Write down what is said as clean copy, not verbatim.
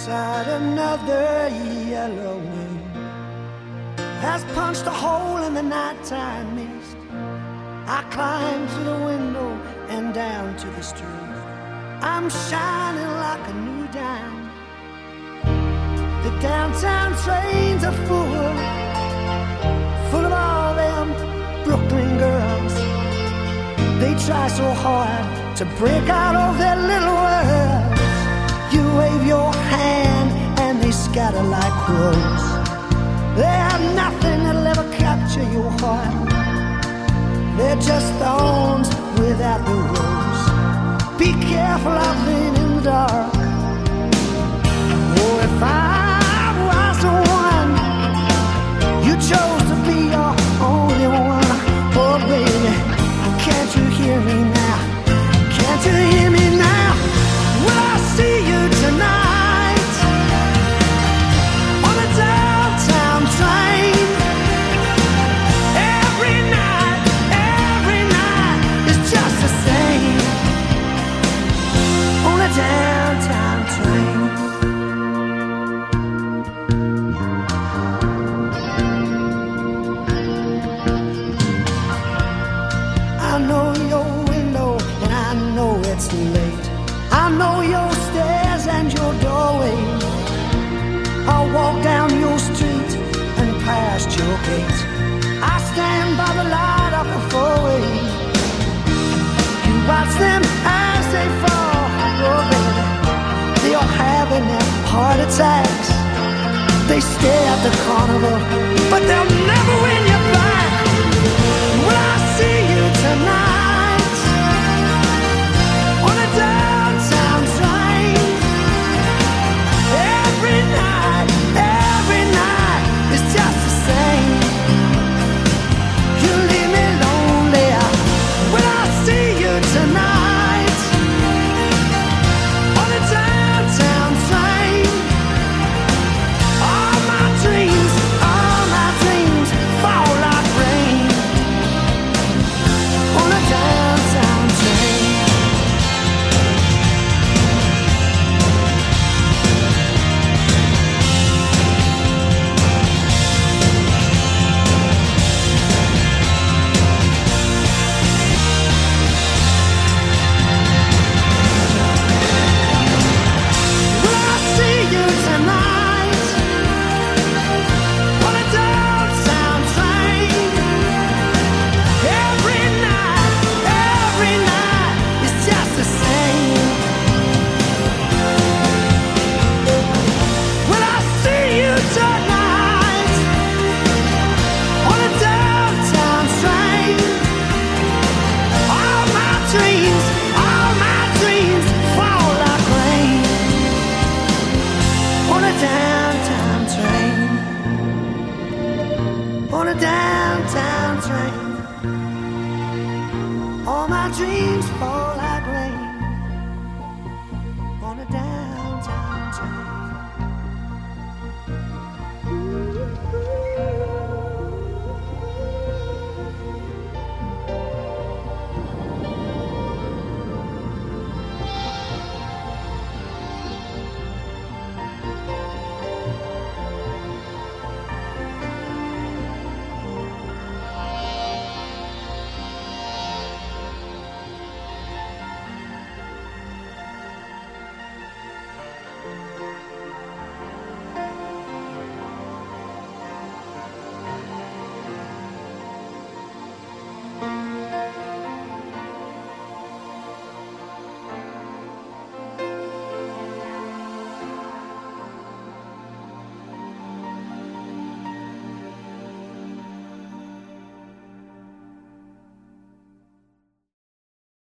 outside, another yellow wind has punched a hole in the nighttime mist. I climb through the window and down to the street. I'm shining like a new dime. The downtown trains are full of all them Brooklyn girls. They try so hard to break out of their little worlds. You wave your hand and they scatter like crows. They have nothing that'll ever capture your heart. They're just thorns without the rose. Be careful out there in the dark. Oh, if I was the one you chose to be your only one. Oh, baby, can't you hear me now? Can't you hear me now? Will I see you tonight on the downtown train? Every night is just the same on the downtown train. I know your window and I know it's late. I know your stairs and your doorway. I'll walk down your street and past your gate. I stand by the light of the four-way. You watch them as they fall. Oh, baby, they are having their heart attacks. They stay at the carnival, but they'll never win you back. Will I see you tonight on a downtown train? Every night is just the same. You leave me lonely. Will I see you tonight on a downtown train? All my dreams fall like rain on a downtown train. Will I see you tonight on a downtown train? Every night is just the same. Will I see you tonight on a downtown train? All my dreams fall like rain on a downtown train. On a downtown train.